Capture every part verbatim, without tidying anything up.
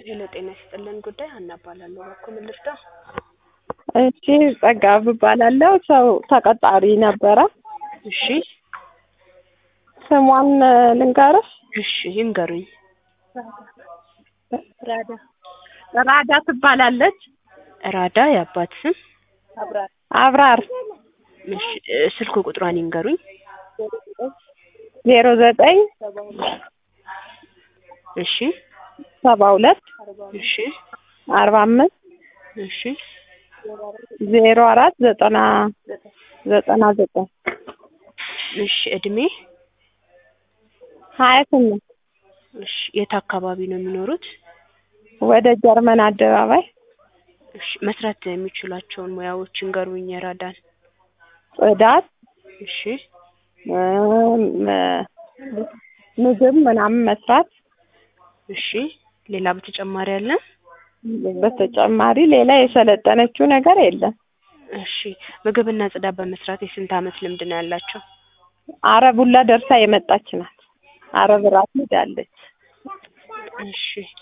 ሄሎ ጤና ይስጥልን ጉዳይ ሀና እባላለሁ። በኩል ልርዳ? እሺ ጸጋብ እባላለሁ። ሰው ተቀጣሪ ነበረ። እሺ ስሟን ልንገርሽ? እሺ ይንገሩኝ። ራዳ ራዳ ትባላለች። ራዳ የአባት ስም? አብራር አብራር። እሺ ስልክ ቁጥሯን ይንገሩኝ። ዜሮ ዘጠኝ እሺ ሰባ ሁለት እሺ አርባ አምስት እሺ ዜሮ አራት ዘጠና ዘጠና ዘጠኝ እሺ እድሜ? ሀያ ስምንት እሺ የት አካባቢ ነው የሚኖሩት? ወደ ጀርመን አደባባይ። እሺ መስራት የሚችሏቸውን ሙያዎች ይንገሩኝ የራዳን። ጽዳት፣ እሺ ምግብ ምናምን መስራት። እሺ ሌላ በተጨማሪ አለ? በተጨማሪ ሌላ የሰለጠነችው ነገር የለም። እሺ ምግብና ጽዳት በመስራት የስንት አመት ልምድ ነው ያላቸው? አረብ ሁላ ደርሳ የመጣች ናት። አረብ ራት ሄዳለች። እሺ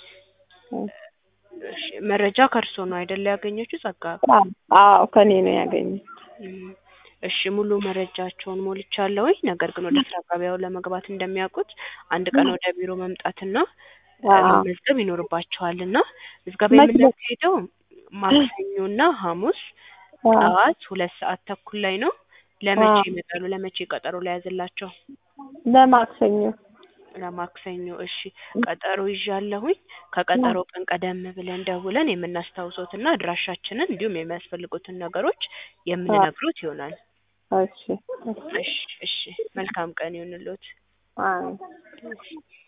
እሺ መረጃ ከእርሶ ነው አይደል ያገኘችው ጸጋ? አዎ ከኔ ነው ያገኘችው። እሺ ሙሉ መረጃቸውን ሞልቻለሁ። ነገር ግን ወደ ስራ ገበያው ለመግባት እንደሚያውቁት አንድ ቀን ወደ ቢሮ መምጣትና መመዝገብ ይኖርባቸዋልና ምዝገባ የምናካሄደው ማክሰኞና ሐሙስ ጠዋት ሁለት ሰዓት ተኩል ላይ ነው። ለመቼ ይመጣሉ? ለመቼ ቀጠሮ ላይ ያዝላቸው? ለማክሰኞ ለማክሰኞ። እሺ ቀጠሮ ይዣለሁኝ። ከቀጠሮ ቀን ቀደም ብለን ደውለን የምናስታውሶትና አድራሻችንን እንዲሁም የሚያስፈልጉትን ነገሮች የምንነግሩት ይሆናል። እሺ እሺ እሺ መልካም ቀን ይሁንልዎት። አይ